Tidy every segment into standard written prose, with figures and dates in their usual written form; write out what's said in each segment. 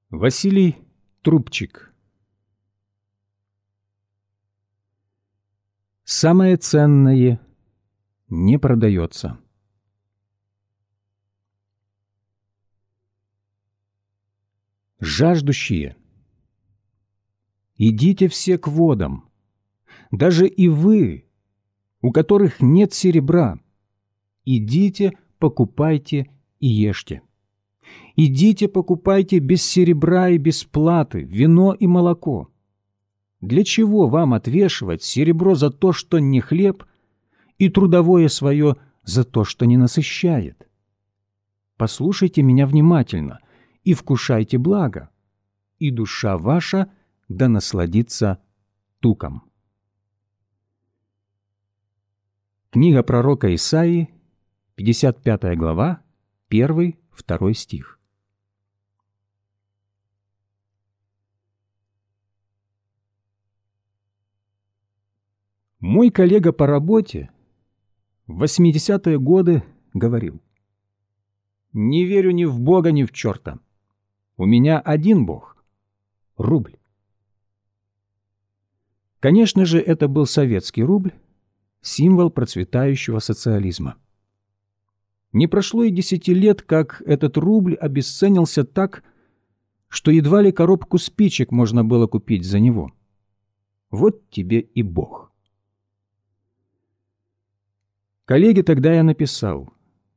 Василий Трубчик. Самое ценное не продается. Жаждущие, идите все к водам, даже и вы, у которых нет серебра, идите, покупайте и ешьте. Идите, покупайте без серебра и без платы вино и молоко. Для чего вам отвешивать серебро за то, что не хлеб, и трудовое свое за то, что не насыщает? Послушайте меня внимательно и вкушайте благо, и душа ваша да насладится туком. Книга пророка Исаии, 55 глава, 1-2 стих. Мой коллега по работе в 80-е годы говорил: «Не верю ни в Бога, ни в черта. У меня один Бог — рубль». Конечно же, это был советский рубль, символ процветающего социализма. Не прошло и 10 лет, как этот рубль обесценился так, что едва ли коробку спичек можно было купить за него. Вот тебе и Бог. Коллеге тогда я написал: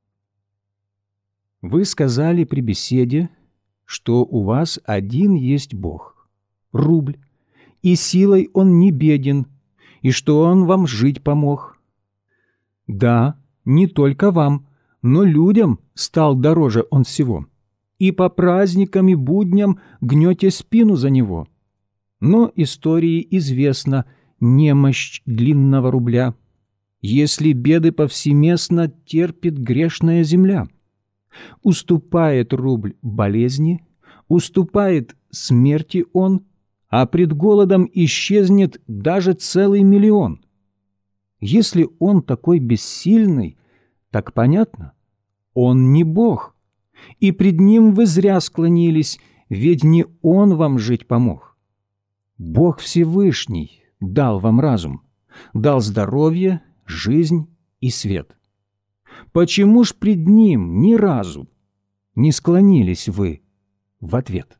«Вы сказали при беседе, что у вас один есть Бог, рубль, и силой он не беден, и что он вам жить помог. Да, не только вам, но людям стал дороже он всего, и по праздникам и будням гнете спину за него. Но истории известна немощь длинного рубля. Если беды повсеместно терпит грешная земля, уступает рубль болезни, уступает смерти он, а пред голодом исчезнет даже целый миллион. Если он такой бессильный, так понятно, он не Бог, и пред ним вы зря склонились, ведь не он вам жить помог. Бог Всевышний дал вам разум, дал здоровье, жизнь и свет. Почему ж пред ним ни разу не склонились вы в ответ?»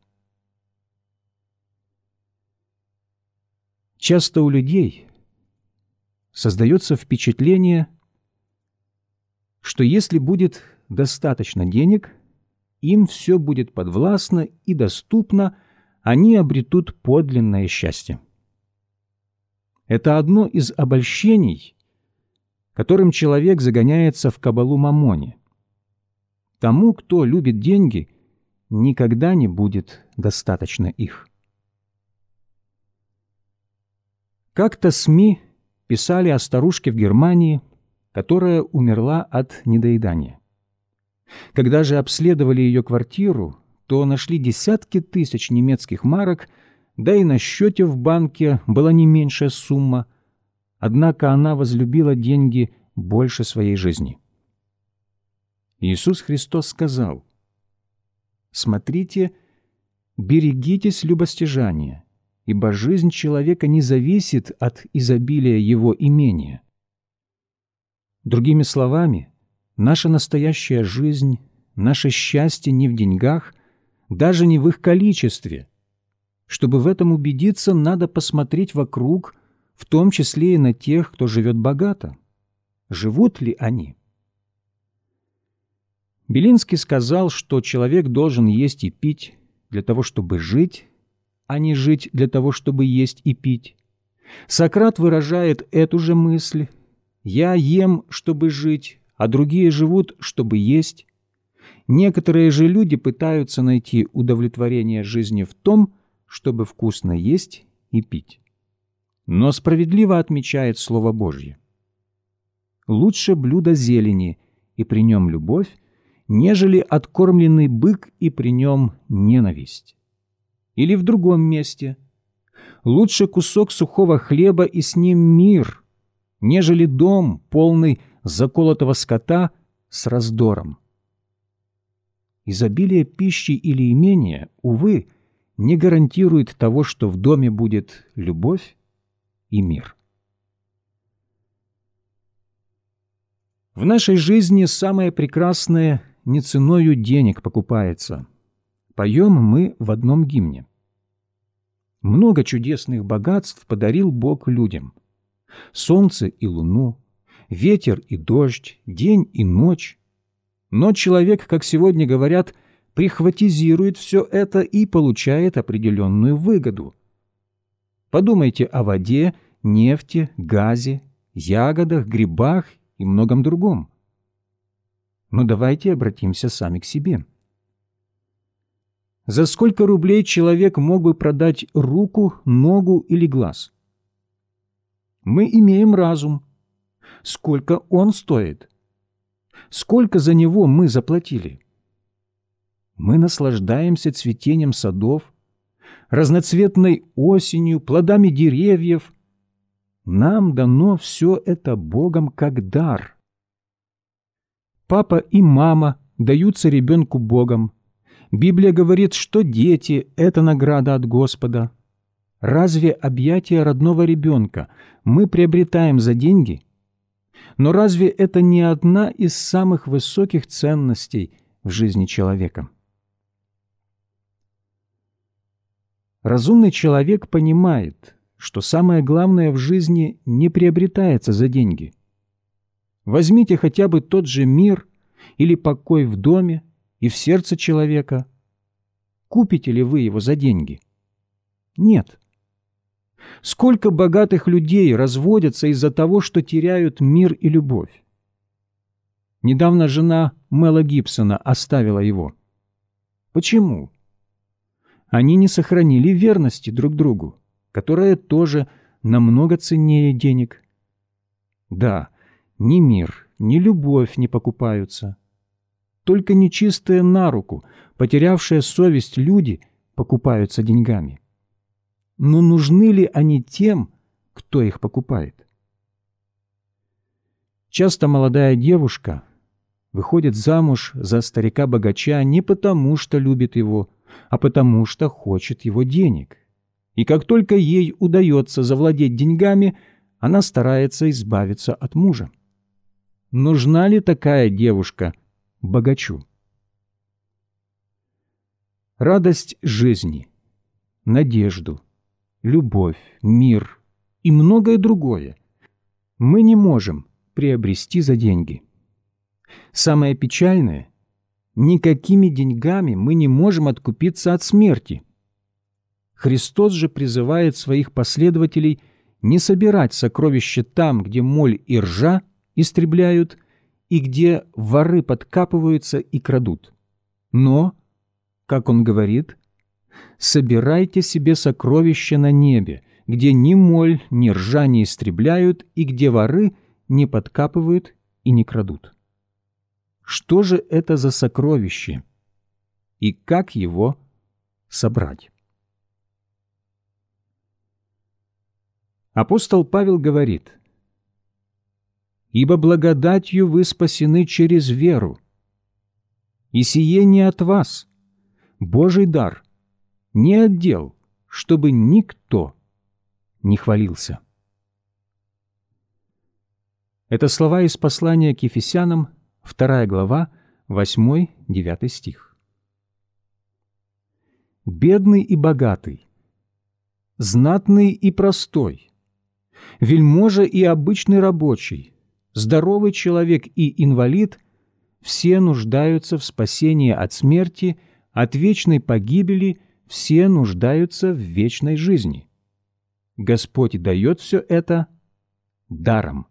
Часто у людей создается впечатление, что если будет достаточно денег, им все будет подвластно и доступно, они обретут подлинное счастье. Это одно из обольщений, которым человек загоняется в кабалу мамоне. Тому, кто любит деньги, никогда не будет достаточно их. Как-то СМИ писали о старушке в Германии, которая умерла от недоедания. Когда же обследовали ее квартиру, то нашли десятки тысяч немецких марок, да и на счете в банке была не меньшая сумма, однако она возлюбила деньги больше своей жизни. Иисус Христос сказал: «Смотрите, берегитесь любостяжания, ибо жизнь человека не зависит от изобилия его имения». Другими словами, наша настоящая жизнь, наше счастье не в деньгах, даже не в их количестве. Чтобы в этом убедиться, надо посмотреть вокруг, в том числе и на тех, кто живет богато. Живут ли они? Белинский сказал, что человек должен есть и пить для того, чтобы жить, а не жить для того, чтобы есть и пить. Сократ выражает эту же мысль: «Я ем, чтобы жить, а другие живут, чтобы есть». Некоторые же люди пытаются найти удовлетворение жизни в том, чтобы вкусно есть и пить. Но справедливо отмечает Слово Божье: «Лучше блюдо зелени, и при нем любовь, нежели откормленный бык, и при нем ненависть». Или в другом месте: «Лучше кусок сухого хлеба, и с ним мир, нежели дом, полный заколотого скота с раздором». Изобилие пищи или имения, увы, не гарантирует того, что в доме будет любовь и мир. В нашей жизни самое прекрасное не ценою денег покупается. Поем мы в одном гимне. Много чудесных богатств подарил Бог людям. Солнце и луну, ветер и дождь, день и ночь. Но человек, как сегодня говорят, прихватизирует все это и получает определенную выгоду. Подумайте о воде, нефти, газе, ягодах, грибах и многом другом. Но давайте обратимся сами к себе. За сколько рублей человек мог бы продать руку, ногу или глаз? Мы имеем разум. Сколько он стоит? Сколько за него мы заплатили? Мы наслаждаемся цветением садов, разноцветной осенью, плодами деревьев. Нам дано все это Богом как дар. Папа и мама даются ребенку Богом. Библия говорит, что дети – это награда от Господа. Разве объятия родного ребенка мы приобретаем за деньги? Но разве это не одна из самых высоких ценностей в жизни человека? Разумный человек понимает, что самое главное в жизни не приобретается за деньги. Возьмите хотя бы тот же мир или покой в доме и в сердце человека. Купите ли вы его за деньги? Нет. Сколько богатых людей разводятся из-за того, что теряют мир и любовь? Недавно жена Мела Гибсона оставила его. Почему? Они не сохранили верности друг другу, которая тоже намного ценнее денег. Да, ни мир, ни любовь не покупаются. Только нечистые на руку, потерявшие совесть люди покупаются деньгами. Но нужны ли они тем, кто их покупает? Часто молодая девушка выходит замуж за старика-богача не потому, что любит его, а потому, что хочет его денег. И как только ей удается завладеть деньгами, она старается избавиться от мужа. Нужна ли такая девушка богачу? Радость жизни, надежду, любовь, мир и многое другое мы не можем приобрести за деньги. Самое печальное – никакими деньгами мы не можем откупиться от смерти. Христос же призывает своих последователей не собирать сокровища там, где моль и ржа истребляют, и где воры подкапываются и крадут. Но, как он говорит, собирайте себе сокровища на небе, где ни моль, ни ржа не истребляют, и где воры не подкапывают и не крадут. Что же это за сокровище? И как его собрать? Апостол Павел говорит: «Ибо благодатью вы спасены через веру, и сие не от вас, Божий дар, не от дел, чтобы никто не хвалился». Это слова из послания к Ефесянам, 2 глава, 8-9 стих. Бедный и богатый, знатный и простой, вельможа и обычный рабочий, здоровый человек и инвалид – все нуждаются в спасении от смерти, от вечной погибели, все нуждаются в вечной жизни. Господь дает все это даром.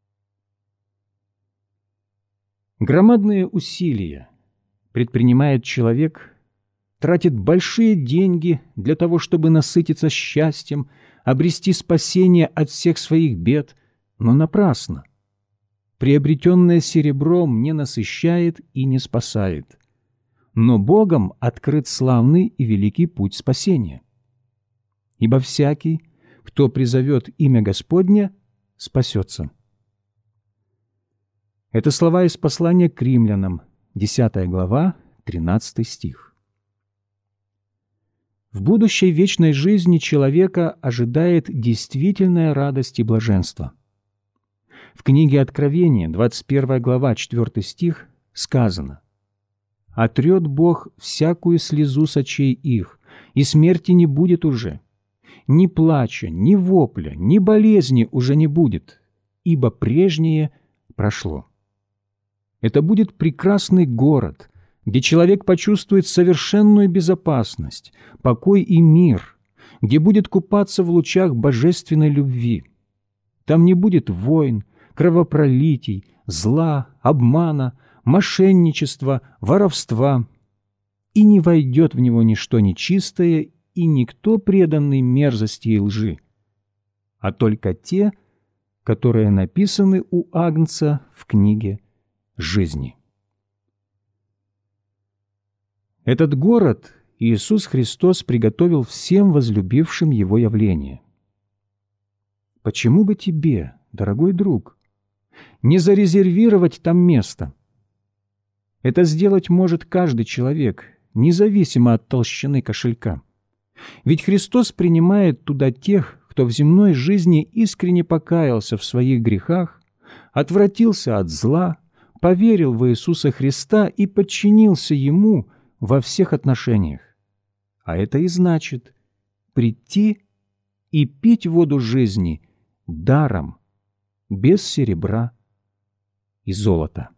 Громадные усилия предпринимает человек, тратит большие деньги для того, чтобы насытиться счастьем, обрести спасение от всех своих бед, но напрасно. Приобретенное серебром не насыщает и не спасает. Но Богом открыт славный и великий путь спасения. Ибо всякий, кто призовет имя Господне, спасется. Это слова из послания к римлянам, 10 глава, 13 стих. В будущей вечной жизни человека ожидает действительная радость и блаженство. В книге Откровения, 21 глава, 4 стих, сказано: «Отрет Бог всякую слезу с очей их, и смерти не будет уже. Ни плача, ни вопля, ни болезни уже не будет, ибо прежнее прошло». Это будет прекрасный город, где человек почувствует совершенную безопасность, покой и мир, где будет купаться в лучах божественной любви. Там не будет войн, кровопролитий, зла, обмана, мошенничества, воровства, и не войдет в него ничто нечистое и никто преданный мерзости и лжи, а только те, которые написаны у Агнца в книге жизни. Этот город Иисус Христос приготовил всем возлюбившим Его явление. Почему бы тебе, дорогой друг, не зарезервировать там место? Это сделать может каждый человек, независимо от толщины кошелька. Ведь Христос принимает туда тех, кто в земной жизни искренне покаялся в своих грехах, отвратился от зла, поверил в Иисуса Христа и подчинился Ему во всех отношениях. А это и значит прийти и пить воду жизни даром, без серебра и золота.